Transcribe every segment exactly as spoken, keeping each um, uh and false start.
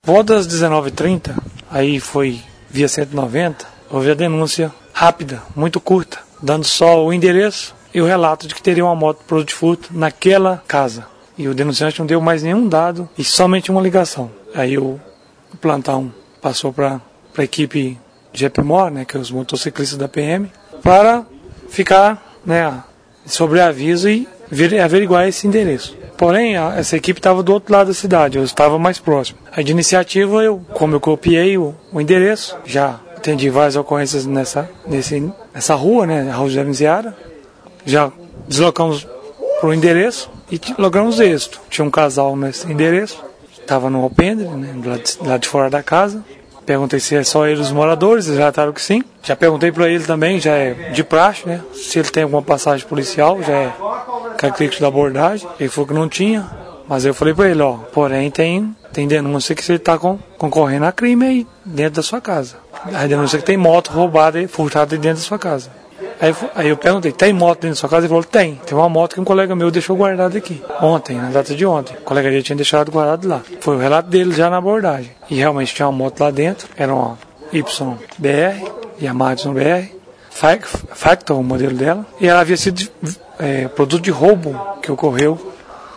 Volta às dezenove e trinta, aí foi via cento e noventa, houve a denúncia rápida, muito curta, dando só o endereço e o relato de que teria uma moto produto de furto naquela casa. E o denunciante não deu mais nenhum dado e somente uma ligação. Aí o, o plantão passou para a equipe de EPMOR, né, que é os motociclistas da P M, para ficar, né, sobre aviso e averiguar esse endereço. Porém, a, essa equipe estava do outro lado da cidade, eu estava mais próximo. Aí de iniciativa, eu, como eu copiei o, o endereço, já atendi várias ocorrências nessa, nesse, nessa rua, né, a Rua José Miseara, já deslocamos para o endereço e logramos êxito. Tinha um casal nesse endereço, estava no alpendre, né, do lado de, lado de fora da casa. Perguntei se é só eles os moradores, eles relataram que sim. Já perguntei para ele também, já é de praxe, né? Se ele tem alguma passagem policial, já é característico da abordagem. Ele falou que não tinha, mas eu falei para ele, ó, porém tem, tem denúncia que você está concorrendo a crime aí dentro da sua casa. A denúncia que tem moto roubada e furtada dentro da sua casa. Aí, aí eu perguntei, tem moto dentro da sua casa? Ele falou, tem. Tem uma moto que um colega meu deixou guardada aqui. Ontem, na data de ontem. O colega dele tinha deixado guardado lá. Foi o relato dele já na abordagem. E realmente tinha uma moto lá dentro. Era uma Y B R, Yamaha Y B R. Factor, o modelo dela. E ela havia sido é, produto de roubo que ocorreu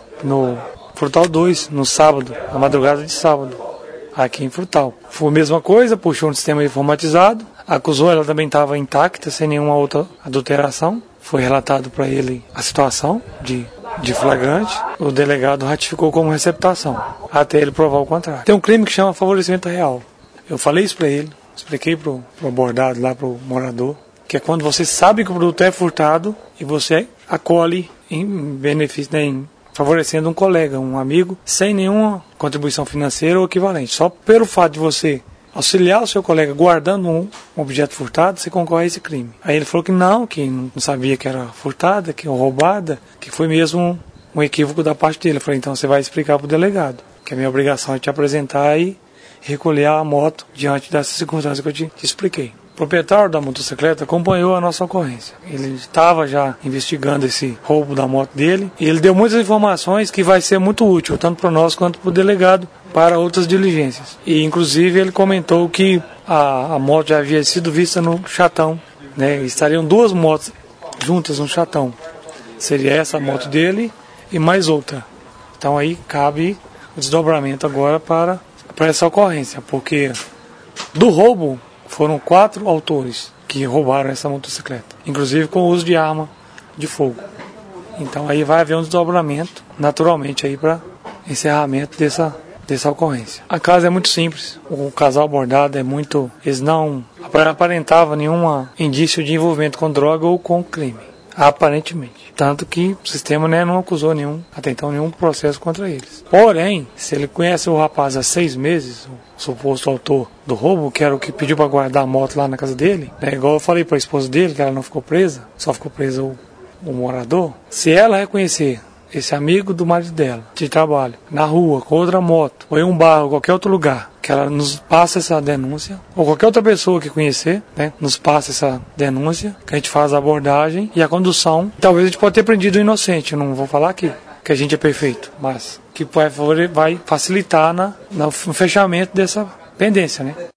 no Frutal dois, no sábado, na madrugada de sábado, aqui em Frutal. Foi a mesma coisa, puxou um sistema informatizado. Acusou, ela também estava intacta, sem nenhuma outra adulteração. Foi relatado para ele a situação de, de flagrante. O delegado ratificou como receptação, até ele provar o contrário. Tem um crime que chama favorecimento real. Eu falei isso para ele, expliquei para o abordado lá, para o morador, que é quando você sabe que o produto é furtado e você acolhe em benefício, né, em favorecendo um colega, um amigo, sem nenhuma contribuição financeira ou equivalente. Só pelo fato de você auxiliar o seu colega guardando um objeto furtado, você concorre a esse crime. Aí ele falou que não, que não sabia que era furtada, que era roubada, que foi mesmo um, um equívoco da parte dele. Eu falei, então você vai explicar para o delegado, que a minha obrigação é te apresentar e recolher a moto diante dessas circunstâncias que eu te, te expliquei. O proprietário da motocicleta acompanhou a nossa ocorrência. Ele estava já investigando esse roubo da moto dele e ele deu muitas informações que vai ser muito útil, tanto para nós quanto para o delegado, para outras diligências. E inclusive ele comentou que a, a moto já havia sido vista no Chatão, né? Estariam duas motos juntas no Chatão. Seria essa a moto dele e mais outra. Então aí cabe o desdobramento agora para, para essa ocorrência, porque do roubo foram quatro autores que roubaram essa motocicleta, inclusive com o uso de arma de fogo. Então aí vai haver um desdobramento, naturalmente, aí para encerramento dessa, dessa ocorrência. A casa é muito simples, o casal abordado é muito... Eles não aparentavam nenhum indício de envolvimento com droga ou com crime, aparentemente. Tanto que o sistema, né, não acusou nenhum, até então, nenhum processo contra eles. Porém, se ele conhece o rapaz há seis meses, o suposto autor do roubo, que era o que pediu para guardar a moto lá na casa dele, né, igual eu falei para a esposa dele, que ela não ficou presa, só ficou presa o, o morador. Se ela reconhecer esse amigo do marido dela, de trabalho, na rua, com outra moto, ou em um bar, ou qualquer outro lugar, que ela nos passa essa denúncia, ou qualquer outra pessoa que conhecer, né, nos passa essa denúncia, que a gente faz a abordagem e a condução. Talvez a gente pode ter prendido o inocente, eu não vou falar aqui que a gente é perfeito, mas que vai facilitar na, no fechamento dessa pendência, né?